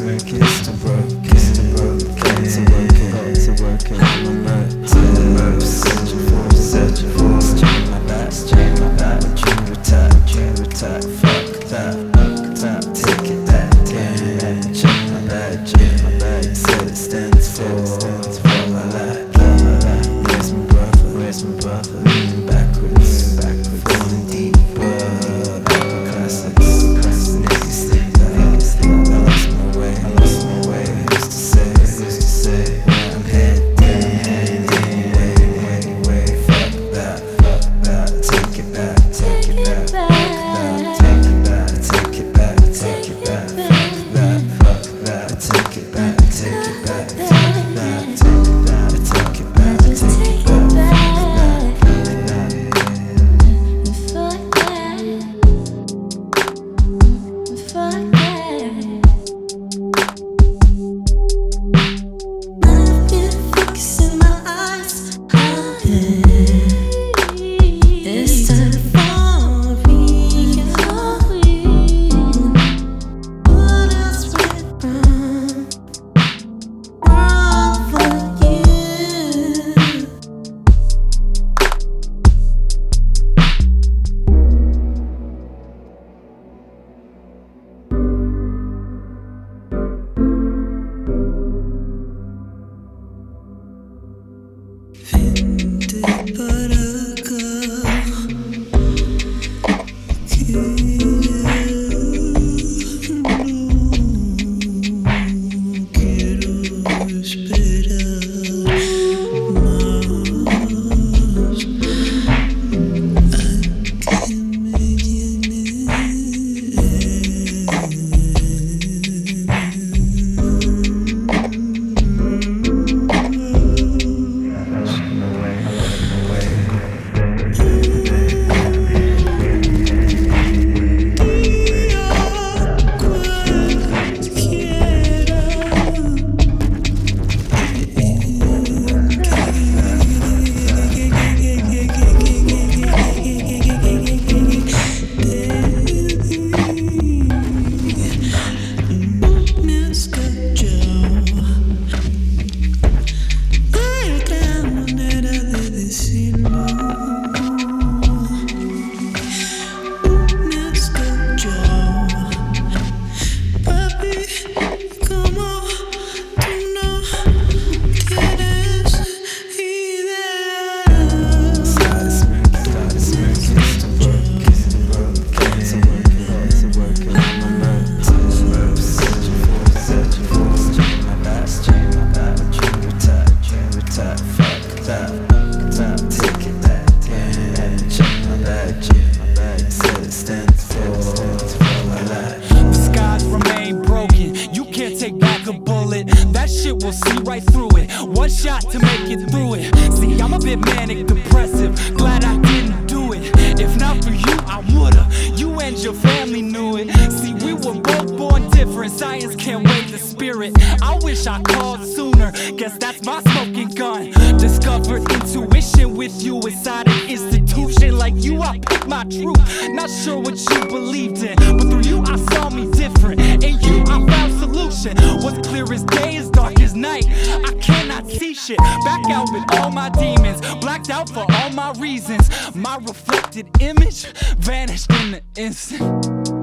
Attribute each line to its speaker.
Speaker 1: will see right through it. One shot to make it through it. See, I'm a bit manic depressive, glad I didn't do it. If not for you, I woulda. You and your family knew it. See, we were both born different. Science can't wait the spirit. I wish I called sooner. Guess that's my smoking gun. Discovered intuition with you inside an institution. Like you, I picked my truth. Not sure what you believed in, but through you I saw me different. In you I found solution. What's clear as day is dark as night. I cannot see shit. Back out with all my demons, blacked out for all my reasons. My reflected image vanished in the instant.